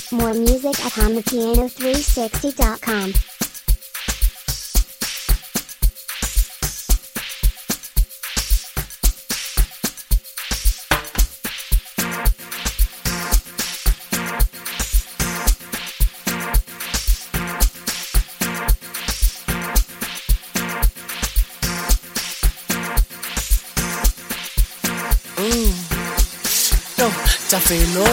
More music at HondaPiano360.com. Tafelo.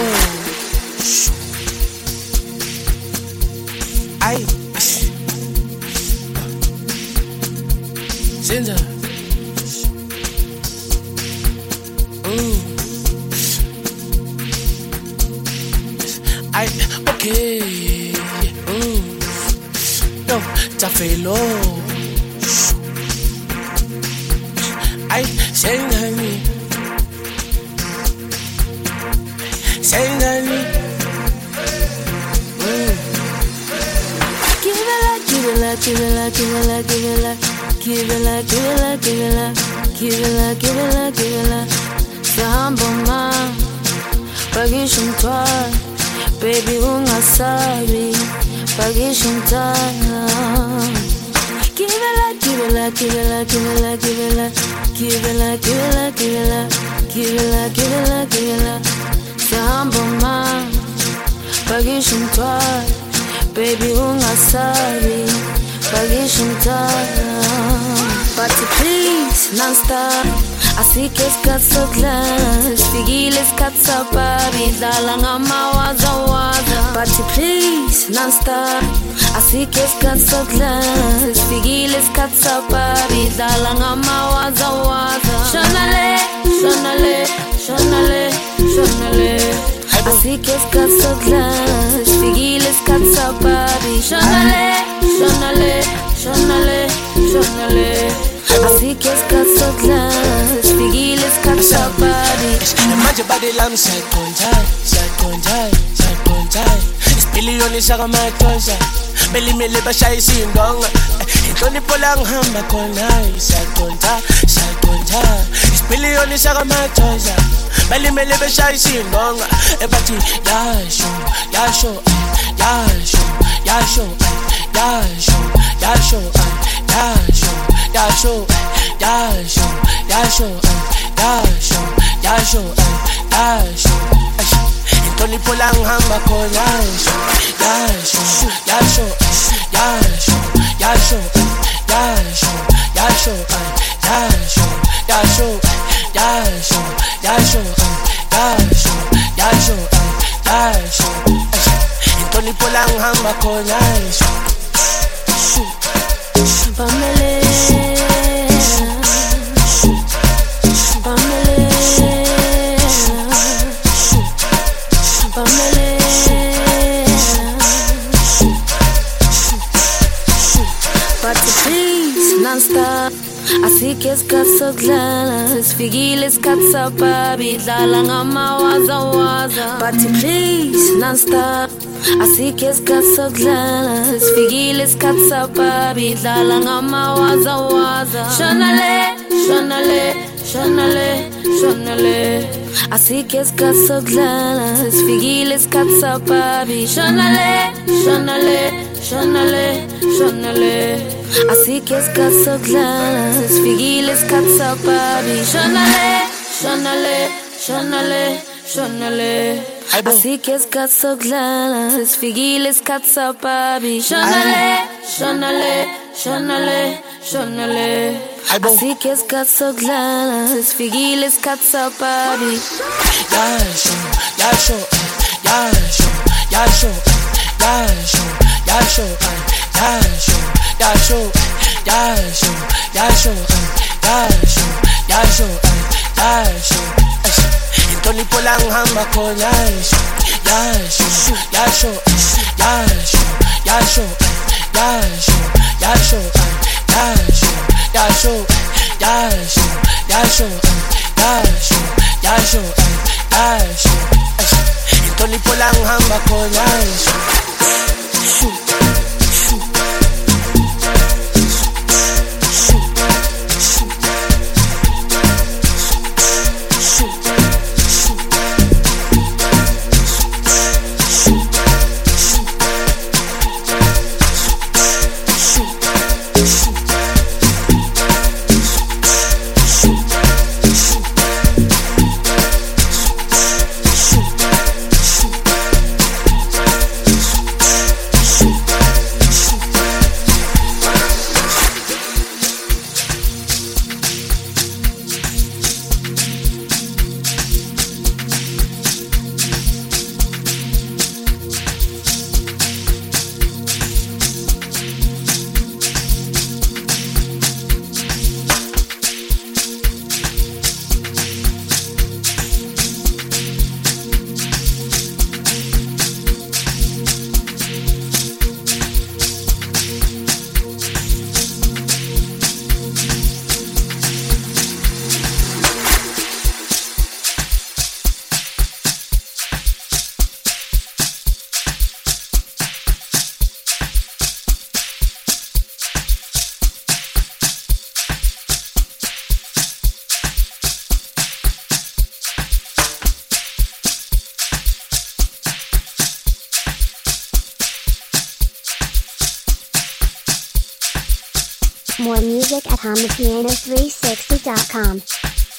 Ay. Ginger. Ay, okay. No, Tafelo. Ay, Ginger. Saying I need. Give it like, give it like, give it like, give it like, give it like, give it like, give it like, give it like, give it like, give it like, give it like. Samboma, pagishim twa, baby ungasabi, pagishim twa. Give it like, give it like, give it like, give it like, give it like, give it like, give it like, give it like, give it like, give it like, give it like. Samboma, pagishim twa, baby ungasabi, pagishim twa. But please, non-stop, asike skatso glass, figile skatsa babi, dalanga mawaza waza. But please, non-stop, asike skatso glass, figile skatsa babi, dalanga mawaza waza. Shonale, shonale, shonale, shonale. Asike skatso glass, figile skatsa babi, shonale, shonale, shonale, shonale. Asike skatso glass, figile skatsa babi. Manje body lam sakonjai, sakonjai, sakonjai. Isipiliyoni shaka matosha, beli mele bashaya sindonga. Intoni polang hamba konai, sakonjai, sakonjai. Isipiliyoni shaka matosha, beli mele bashaya sindonga. Ebati yasho, yasho, yasho, yasho, yasho, yasho, yasho, yasho, yasho, yasho, yasho, yasho, yasho. Intoni polang hamba kona yasho, yasho, yasho, yasho, yasho, yasho, yasho, yasho, yasho, yasho, yasho, yasho, yasho, yasho. Intoni polang hamba kona yasho. Pamele, Pamele, Pamele. But please, non-stop, asike skatso glass, figile skatsa babi, dalanga mawaza waza. But please, non-stop, asike skatso glass, figile skatsa babi, dalanga mawaza waza. Shonale, shonale, shonale, shonale. Asike skatso glass, figile skatsa babi, shonale, shonale, shonale, shonale. Asike skatso glass, figile skatsa babi, shonale, shonale, shonale, shonale. Asike skatso glass, figile skatsa babi, shonale, shonale, shonale, shonale. Asike skatso glass, figile skatsa babi. Yasho, yasho, yasho, yasho, yasho, yasho, yasho, yasho, yasho, yasho, yasho, yasho, yasho. Intoni polang hamba kona yasho, yasho, yasho, yasho, yasho, yasho, yasho, yasho, yasho, yasho, yasho, yasho, yasho, yasho. Intoni polang hamba kona yasho. More music at HondaPiano360.com.